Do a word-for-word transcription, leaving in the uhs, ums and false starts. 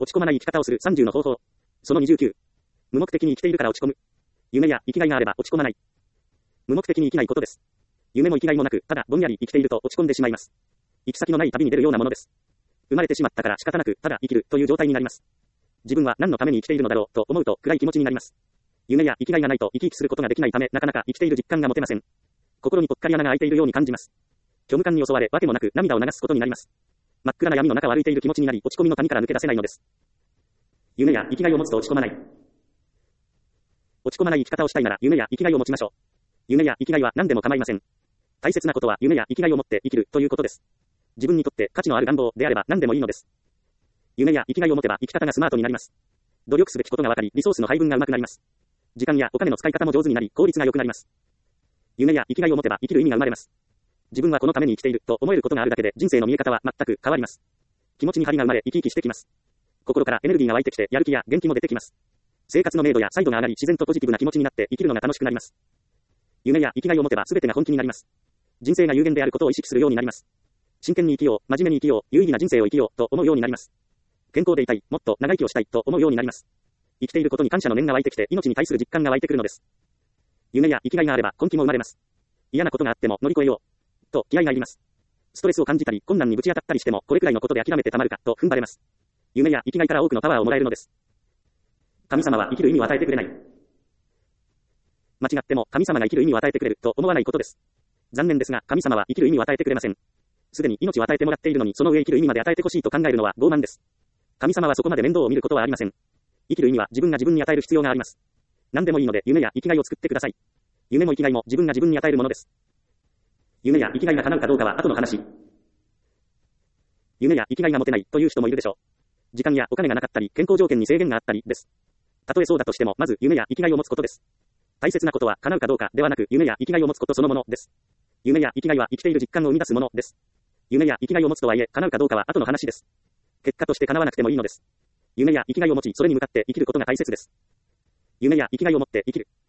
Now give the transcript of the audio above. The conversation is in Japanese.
落ち込まない生き方をするさんじゅうの方法。そのにじゅうきゅう。無目的に生きているから落ち込む。夢や生きがいがあれば落ち込まない。無目的に生きないことです。夢も生きがいもなく、ただぼんやり生きていると落ち込んでしまいます。行き先のない旅に出るようなものです。生まれてしまったから仕方なく、ただ生きるという状態になります。自分は何のために生きているのだろうと思うと暗い気持ちになります。夢や生きがいがないと生き生きすることができないため、なかなか生きている実感が持てません。心にぽっかり穴が開いているように感じます。虚無感に襲われ、わけもなく涙を流すことになります。真っ暗な闇の中を歩いている気持ちになり、落ち込みの谷から抜け出せないのです。夢や生きがいを持つと落ち込まない。落ち込まない生き方をしたいなら夢や生きがいを持ちましょう。夢や生きがいは何でも構いません。大切なことは夢や生きがいを持って生きるということです。自分にとって価値のある願望であれば何でもいいのです。夢や生きがいを持てば生き方がスマートになります。努力すべきことが分かり、リソースの配分が上手くなります。時間やお金の使い方も上手になり、効率が良くなります。夢や生きがいを持てば生きる意味が生まれます。自分はこのために生きていると思えることがあるだけで人生の見え方は全く変わります。気持ちに張りが生まれ生き生きしてきます。心からエネルギーが湧いてきてやる気や元気も出てきます。生活の明度や彩度が上がり自然とポジティブな気持ちになって生きるのが楽しくなります。夢や生きがいを持てば全てが本気になります。人生が有限であることを意識するようになります。真剣に生きよう、真面目に生きよう、有意義な人生を生きようと思うようになります。健康でいたい、もっと長生きをしたいと思うようになります。生きていることに感謝の念が湧いてきて命に対する実感が湧いてくるのです。夢や生きがいがあれば根気も生まれます。嫌なことがあっても乗り越えようと気合がいります。ストレスを感じたり困難にぶち当たったりしてもこれくらいのことで諦めてたまるかと踏ん張れます。夢や生きがいから多くのパワーをもらえるのです。神様は生きる意味を与えてくれない。間違っても神様が生きる意味を与えてくれると思わないことです。残念ですが神様は生きる意味を与えてくれません。すでに命を与えてもらっているのにその上生きる意味まで与えてほしいと考えるのは傲慢です。神様はそこまで面倒を見ることはありません。生きる意味は自分が自分に与える必要があります。何でもいいので夢や生きがいを作ってください。夢も生きがいも自分が自分に与えるものです。夢や生きがいが叶うかどうかは後の話。夢や生きがいが持てないという人もいるでしょう。時間やお金がなかったり健康条件に制限があったりです。たとえそうだとしてもまず夢や生きがいを持つことです。大切なことは叶うかどうかではなく夢や生きがいを持つことそのものです。夢や生きがいは生きている実感を生み出すものです。夢や生きがいを持つとはいえ叶うかどうかは後の話です。結果として叶わなくてもいいのです。夢や生きがいを持ちそれに向かって生きることが大切です。夢や生きがいを持って生きる。